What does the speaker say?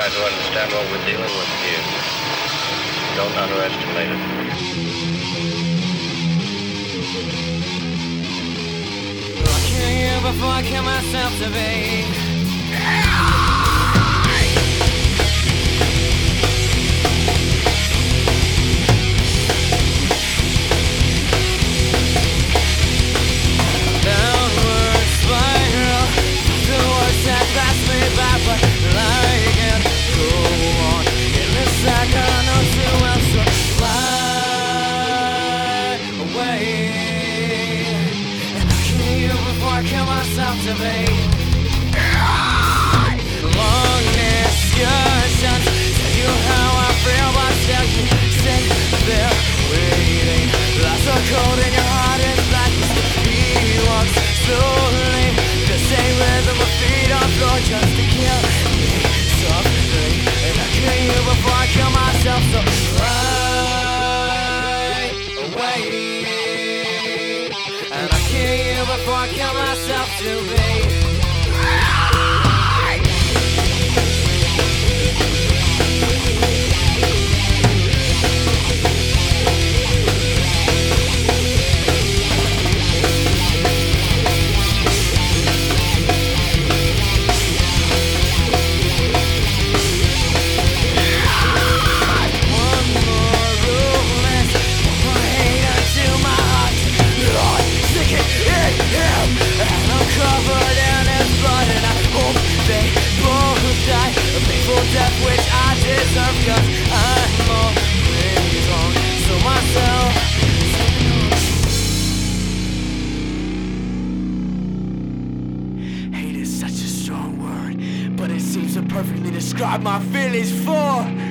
try to understand what we're dealing with here. Don't underestimate it. I kill you before I kill myself to be. Downward spiral, the words that pass me by, but I can't go on in this cycle. I know too well, so fly away. And I kill you before I kill myself to be. Long discussions tell you how I feel, but still you sit there waiting. Lights are cold and your heart is black. He walks slowly, the same rhythm of feet on floor, just to kill me softly. And I kill you before I kill myself, so fly away. And I kill you before I kill myself to be. Death which I deserve, 'cause I'm always wrong. So myself, hate is such a strong word, but it seems to perfectly describe my feelings for